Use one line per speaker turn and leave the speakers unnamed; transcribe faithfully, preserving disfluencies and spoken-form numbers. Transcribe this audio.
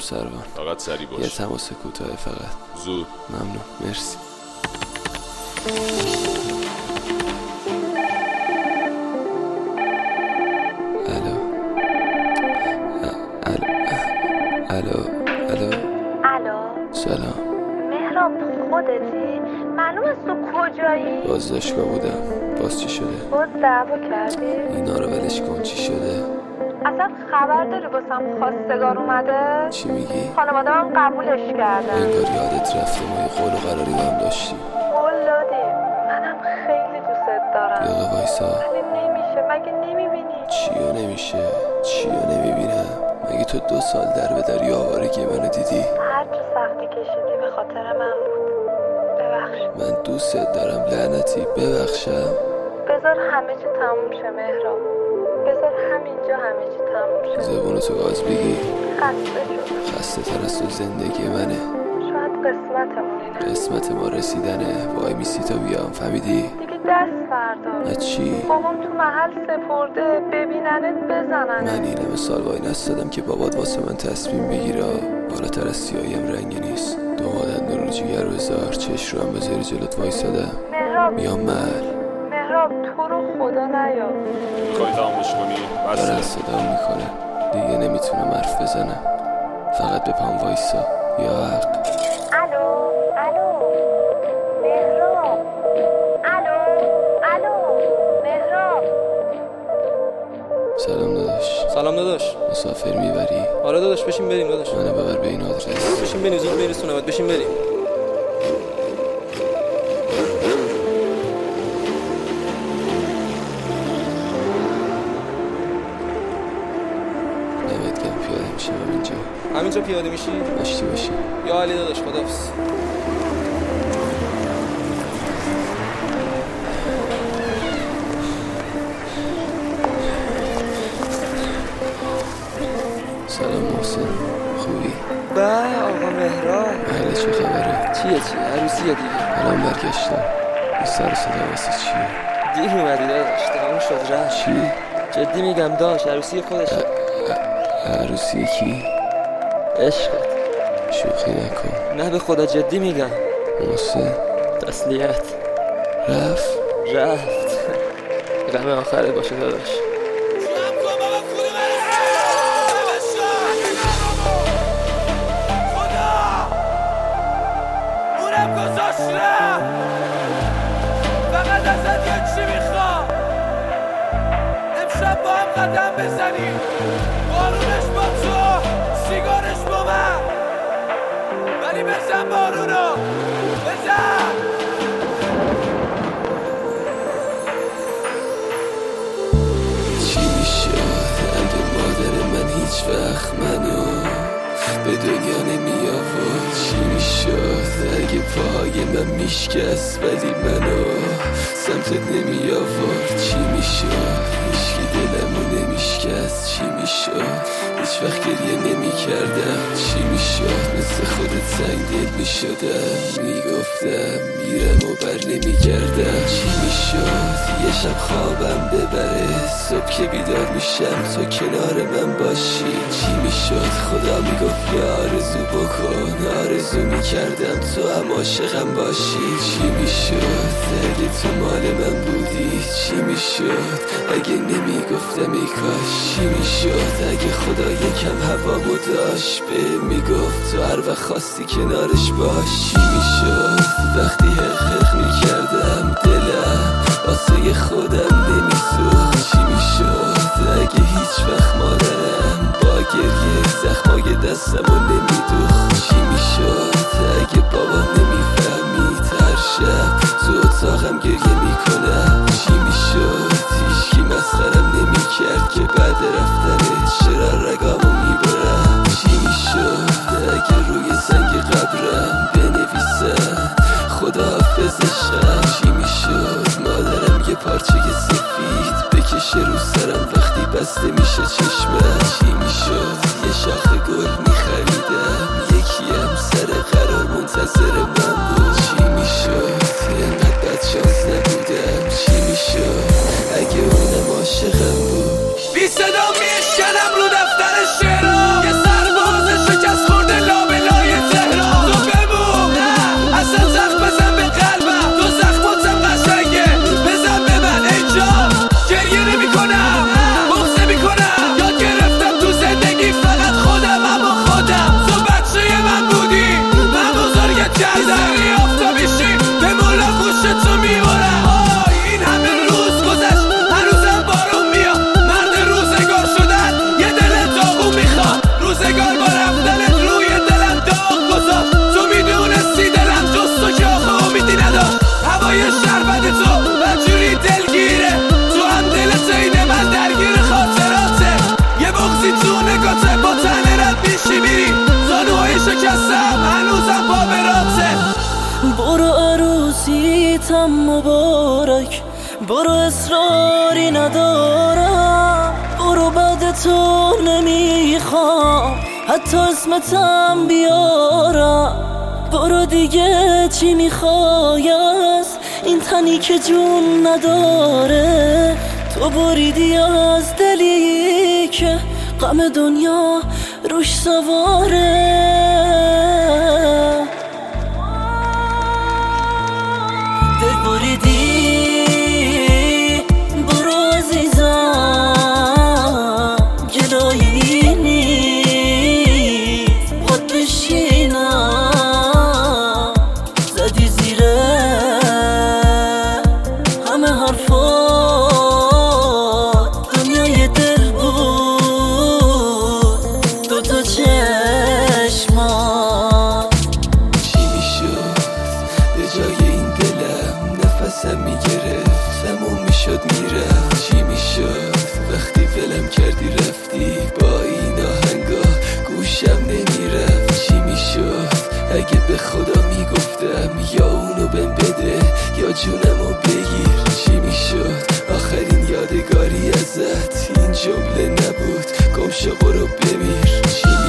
سروان.
فقط سری باش.
یه تماس کوتاه فقط.
زود.
ممنون. مرسی. الو الو الو
الو.
سلام.
مهراب خودتی؟ معلوم است تو کجایی؟
بازداشتگاه بودم. باز چی شده؟
باز دعوا کردی؟
اینا رو ولش کن. چی شده؟
اصلا خبر داری واسم خواستگار اومده؟
چی میگی؟
خانواده من قبولش کردن.
انگار یادت رفته ما یه قول و قراری با هم داشتیم.
قول دادیم. منم خیلی دوست دارم.
یه آقا وایسا.
ولی نمیشه. مگه نمیبینی؟
چیو نمیشه؟ چیو نمیبینم؟ مگه تو دو سال در به در آوارگی منو دیدی؟
هر چه سختی کشیدی به خاطر من بود. ببخش.
من دوستت دارم لعنتی. ببخشم.
بذار همه چی تموم شه مهراب. بذار همینجا همه چی تموم شه.
زبونتو گاز بگی.
خسته شدم.
خسته تر از تو زندگی منه.
شاید قسمتمون اینه.
قسمت ما رسیدنه. وای میسی تا بیام. فهمیدی؟
دیگه دست فردا.
نه چی؟
بابام تو محل سپرده. ببیننت بزنن.
من این همه سال وای نستادم که بابات واسه من تصمیم بگیره. بالاتر از سیاهیم رنگی نیست. دومادن رو جیگر بذار. چش رو هم بذاری جلوت وایسادم.
مهراب.
میام محل.
مهراب تو رو خدا نیا.
میخوای تمامش کنی؟
داره
بسه.
صدام میکنه. دیگه نمیتونم حرف بزنم. فقط به پام وایسا. یا حق.
الو. الو. مهراب. الو. الو. مهراب.
سلام داداش.
سلام داداش.
مسافر میبری؟
آره داداش بشین بریم داداش.
منو ببر به این آدرس.
بشین بریم زود برسونمت. بشین بریم.
نمید گم پیاده میشم اینجا.
همینجا پیاده میشی؟
مشتی باشی.
یا علی داداش خداحافظ.
سلام محسن. خوبی؟
به آقا مهراب.
بله چه خبره؟
چیه چیه عروسیه دیگه.
الان برگشتم. این سر صدا واسه چیه؟
دیر اومدی داداش. تموم شد رفت.
چی؟
جدی میگم داش عروسی خودشه.
عروسی کی؟
عشقت.
شوخی نکن.
نه به خدا جدی میگم.
محسن
تسلیت.
رفت؟
رفت. غم آخره باشه داداش.
فقط ازت یه چی میخوام. امشب با هم قدم بزنیم. بارونش با تو، سیگارش با من. ولی بزن بارونو. بزن.
چی میشد اگه مادر من هیچ وقت منو به دنیا نمی آورد؟ چی میشد اگه پاهای من میشکست ولی منو سمتت نمی آورد؟ چی میشد هیچکی دلمو نمیشکست؟ چی میشد هیچ وقت گریه نمی کردم؟ چی میشد مثل خودت سنگ دل میشدم؟ میگفتم میرم و بر نمی کردم. چی میشد یه شب خوابم ببره صبح که بیدار میشم تو کنار من باشی؟ چی میشد خدا میگفت یا آرزو بکن؟ آرزو میکردم تو هم عاشقم باشی. چی میشد اگه تو مال من بودی؟ چی میشد اگه نمیگفتم ای کاش؟ چی میشد اگه خدا یکم هوامو داشت به میگفت تو هر وقت خواستی کنارش باش؟ چی میشد وقتی حق حق میکردم دلم واسه خودم نمیسوخت؟ چی میشد اگه هیچ وقت مادرم با گریه زخمای دستمو نمیدوخت؟ چی میشد اگه بابام نمیفهمید هر شب تو اتاقم گریه میکنم؟ چی میشد هیچکی مسخرم نمیکرد که بعد رفتنت چرا رگامو میبرم؟ چی میشد اگه روی سنگ قبرم بنویسم خداحافظ عشقم؟ چی میشد مادرم یه پارچه سفید بکشه رو سرم وقتی بسته میشه چشمم؟ چی میشد یه شاخه گل میخریدم یکی
قسمتم مبارک. برو اصراری ندارم، برو بعد تو نمیخوام حتی اسمتم بیارم. برو دیگه چی میخوای از این تنی که جون نداره؟ تو بریدی از دلی که غم دنیا روش سواره. دل بریدی، برو عزیزم گلایی نیست خود بشینم. زدی زیره همه حرفات، دنیای دل بود دو تا چشمات.
چی میشد به جای این دلم نفسم میگرفت تموم میشد میرفت؟ چی میشد وقتی ولم کردی رفتی با این آهنگا گوشم نمیرفت؟ چی میشد اگه به خدا میگفتم یا اونو بهم بده یا جونمو بگیر؟ چی میشد آخرین یادگاری ازت این جمله نبود گم شو برو بمیر؟ چی